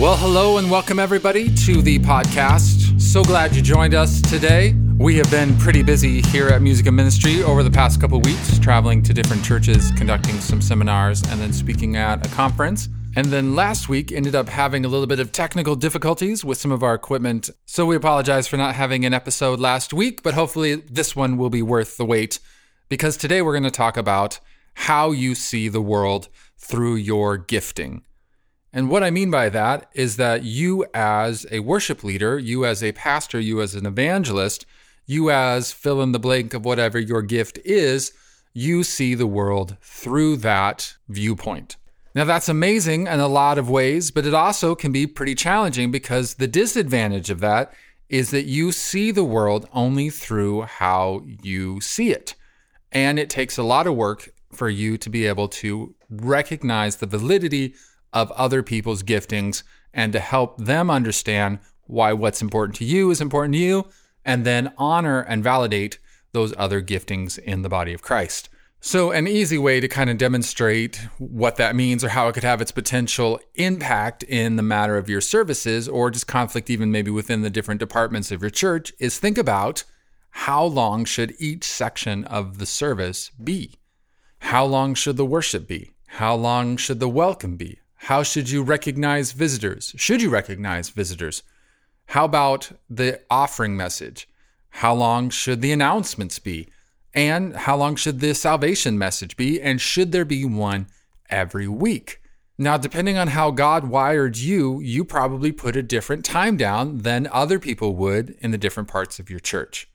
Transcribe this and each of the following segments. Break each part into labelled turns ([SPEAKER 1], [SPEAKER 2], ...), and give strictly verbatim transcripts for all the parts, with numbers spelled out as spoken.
[SPEAKER 1] Well, hello and welcome everybody to the podcast. So glad you joined us today. We have been pretty busy here at Music and Ministry over the past couple weeks, traveling to different churches, conducting some seminars, and then speaking at a conference. And then last week ended up having a little bit of technical difficulties with some of our equipment. So we apologize for not having an episode last week, but hopefully this one will be worth the wait, because today we're going to talk about how you see the world through your gifting. And what I mean by that is that you as a worship leader, you as a pastor, you as an evangelist, you as fill in the blank of whatever your gift is, you see the world through that viewpoint. Now that's amazing in a lot of ways, but it also can be pretty challenging because the disadvantage of that is that you see the world only through how you see it. And it takes a lot of work for you to be able to recognize the validity of other people's giftings and to help them understand why what's important to you is important to you, and then honor and validate those other giftings in the body of Christ. So an easy way to kind of demonstrate what that means or how it could have its potential impact in the matter of your services or just conflict even maybe within the different departments of your church is think about how long should each section of the service be? How long should the worship be? How long should the welcome be? How should you recognize visitors? Should you recognize visitors? How about the offering message? How long should the announcements be? And how long should the salvation message be? And should there be one every week? Now, depending on how God wired you, you probably put a different time down than other people would in the different parts of your church.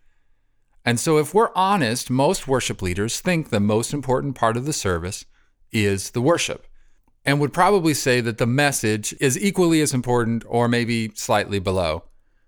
[SPEAKER 1] And so if we're honest, most worship leaders think the most important part of the service is the worship, and would probably say that the message is equally as important or maybe slightly below.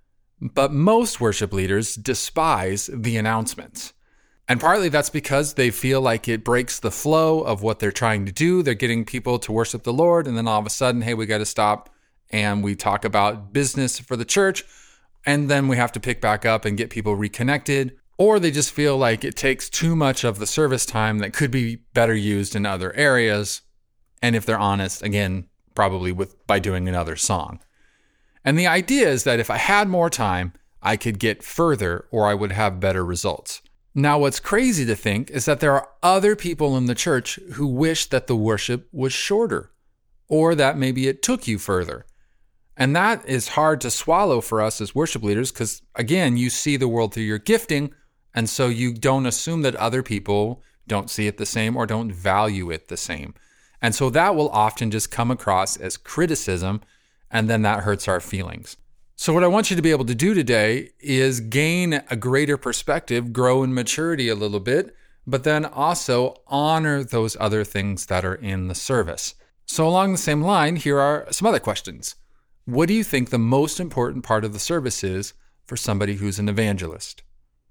[SPEAKER 1] But most worship leaders despise the announcements. And partly that's because they feel like it breaks the flow of what they're trying to do. They're getting people to worship the Lord, and then all of a sudden, hey, we got to stop and we talk about business for the church, and then we have to pick back up and get people reconnected. Or they just feel like it takes too much of the service time that could be better used in other areas. And if they're honest, again, probably with by doing another song. And the idea is that if I had more time, I could get further or I would have better results. Now, what's crazy to think is that there are other people in the church who wish that the worship was shorter or that maybe it took you further. And that is hard to swallow for us as worship leaders because, again, you see the world through your gifting, and so you don't assume that other people don't see it the same or don't value it the same. And so that will often just come across as criticism, and then that hurts our feelings. So what I want you to be able to do today is gain a greater perspective, grow in maturity a little bit, but then also honor those other things that are in the service. So along the same line, here are some other questions. What do you think the most important part of the service is for somebody who's an evangelist?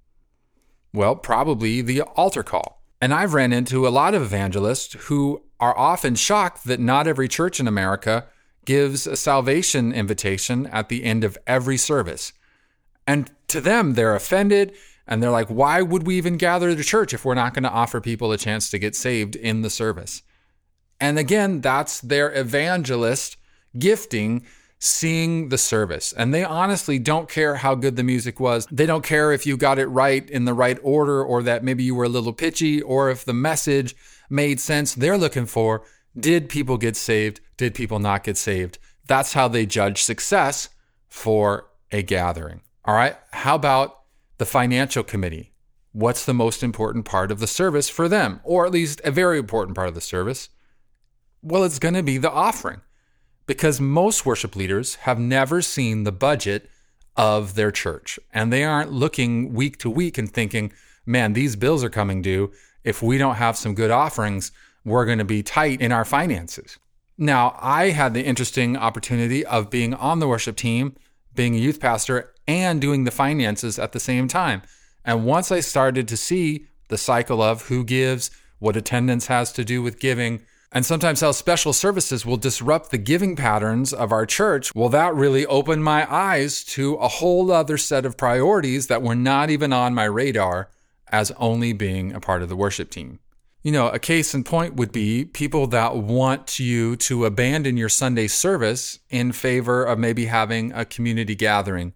[SPEAKER 1] Well, probably the altar call. And I've ran into a lot of evangelists who are often shocked that not every church in America gives a salvation invitation at the end of every service. And to them, they're offended, and they're like, why would we even gather the church if we're not going to offer people a chance to get saved in the service? And again, that's their evangelist gifting, seeing the service. And they honestly don't care how good the music was. They don't care if you got it right in the right order or that maybe you were a little pitchy or if the message made sense. They're looking for, did people get saved? Did people not get saved? That's how they judge success for a gathering. All right. How about the financial committee? What's the most important part of the service for them? Or at least a very important part of the service? Well, it's going to be the offering. Because most worship leaders have never seen the budget of their church. And they aren't looking week to week and thinking, man, these bills are coming due. If we don't have some good offerings, we're going to be tight in our finances. Now, I had the interesting opportunity of being on the worship team, being a youth pastor, and doing the finances at the same time. And once I started to see the cycle of who gives, what attendance has to do with giving, and sometimes how special services will disrupt the giving patterns of our church, well, that really opened my eyes to a whole other set of priorities that were not even on my radar as only being a part of the worship team. You know, a case in point would be people that want you to abandon your Sunday service in favor of maybe having a community gathering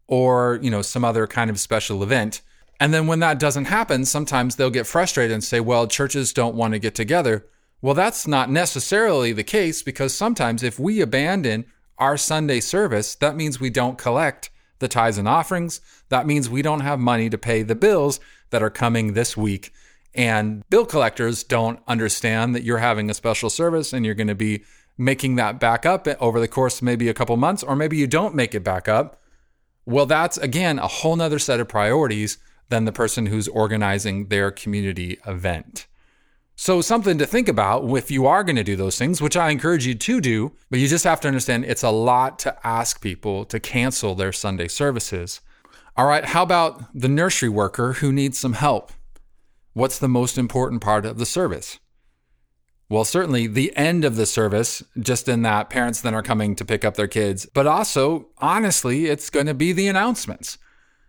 [SPEAKER 1] or, you know, some other kind of special event. And then when that doesn't happen, sometimes they'll get frustrated and say, well, churches don't want to get together. Well, that's not necessarily the case, because sometimes if we abandon our Sunday service, that means we don't collect the tithes and offerings. That means we don't have money to pay the bills that are coming this week. And bill collectors don't understand that you're having a special service and you're going to be making that back up over the course of maybe a couple months, or maybe you don't make it back up. Well, that's, again, a whole nother set of priorities than the person who's organizing their community event. So something to think about if you are going to do those things, which I encourage you to do, but you just have to understand it's a lot to ask people to cancel their Sunday services. All right, how about the nursery worker who needs some help? What's the most important part of the service? Well, certainly the end of the service, just in that parents then are coming to pick up their kids, but also, honestly, it's going to be the announcements.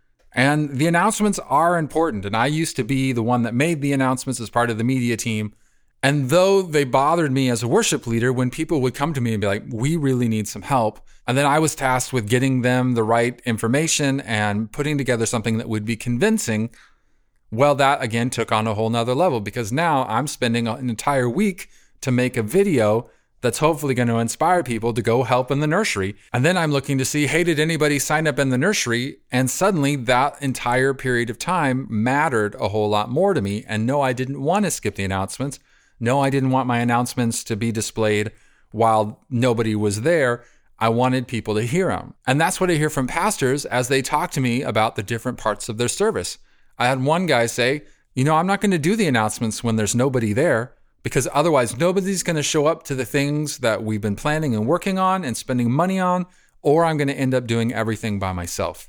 [SPEAKER 1] And the announcements are important. And I used to be the one that made the announcements as part of the media team. And though they bothered me as a worship leader, when people would come to me and be like, we really need some help. And then I was tasked with getting them the right information and putting together something that would be convincing. Well, that again took on a whole nother level, because now I'm spending an entire week to make a video that's hopefully going to inspire people to go help in the nursery. And then I'm looking to see, hey, did anybody sign up in the nursery? And suddenly that entire period of time mattered a whole lot more to me. And no, I didn't want to skip the announcements. No, I didn't want my announcements to be displayed while nobody was there. I wanted people to hear them. And that's what I hear from pastors as they talk to me about the different parts of their service. I had one guy say, you know, I'm not going to do the announcements when there's nobody there, because otherwise nobody's going to show up to the things that we've been planning and working on and spending money on, or I'm going to end up doing everything by myself.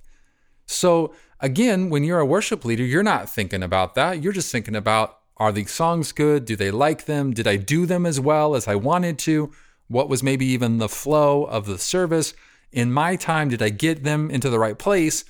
[SPEAKER 1] So again, when you're a worship leader, you're not thinking about that. You're just thinking about, are these songs good? Do they like them? Did I do them as well as I wanted to? What was maybe even the flow of the service? In my time, did I get them into the right place?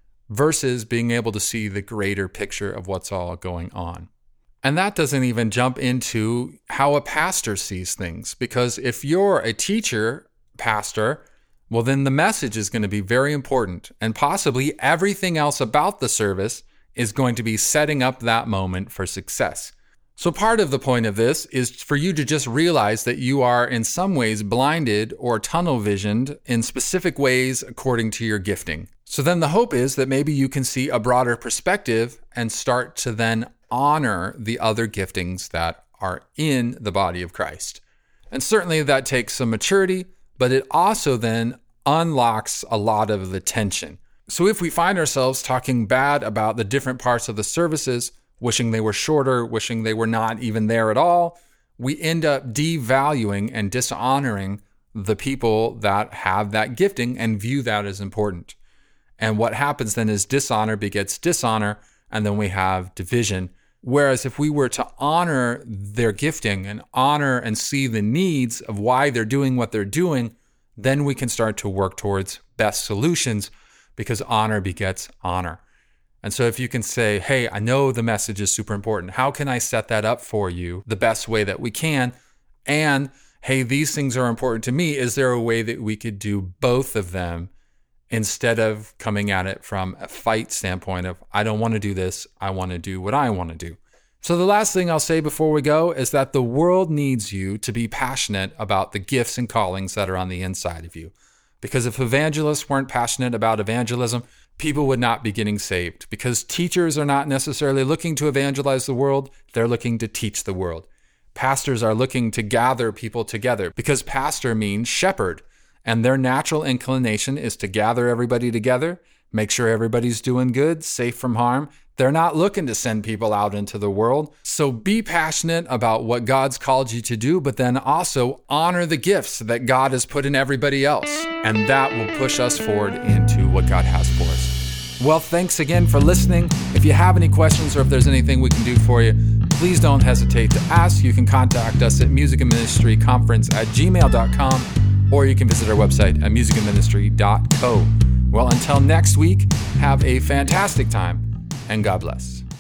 [SPEAKER 1] Versus being able to see the greater picture of what's all going on. And that doesn't even jump into how a pastor sees things. Because if you're a teacher, pastor, well, then the message is going to be very important. And possibly everything else about the service is going to be setting up that moment for success. So part of the point of this is for you to just realize that you are in some ways blinded or tunnel visioned in specific ways according to your gifting. So then the hope is that maybe you can see a broader perspective and start to then honor the other giftings that are in the body of Christ. And certainly that takes some maturity, but it also then unlocks a lot of the tension. So if we find ourselves talking bad about the different parts of the services, wishing they were shorter, wishing they were not even there at all, we end up devaluing and dishonoring the people that have that gifting and view that as important. And what happens then is dishonor begets dishonor, and then we have division. Whereas if we were to honor their gifting and honor and see the needs of why they're doing what they're doing, then we can start to work towards best solutions, because honor begets honor. And so if you can say, hey, I know the message is super important. How can I set that up for you the best way that we can? And hey, these things are important to me. Is there a way that we could do both of them instead of coming at it from a fight standpoint of, I don't want to do this, I want to do what I want to do? So the last thing I'll say before we go is that the world needs you to be passionate about the gifts and callings that are on the inside of you. Because if evangelists weren't passionate about evangelism, people would not be getting saved. Because teachers are not necessarily looking to evangelize the world, they're looking to teach the world. Pastors are looking to gather people together, because pastor means shepherd. And their natural inclination is to gather everybody together, make sure everybody's doing good, safe from harm. They're not looking to send people out into the world. So be passionate about what God's called you to do, but then also honor the gifts that God has put in everybody else. And that will push us forward into what God has for us. Well, thanks again for listening. If you have any questions or if there's anything we can do for you, please don't hesitate to ask. You can contact us at music and ministry conference at gmail dot com. Or you can visit our website at music and ministry dot co. Well, until next week, have a fantastic time, and God bless.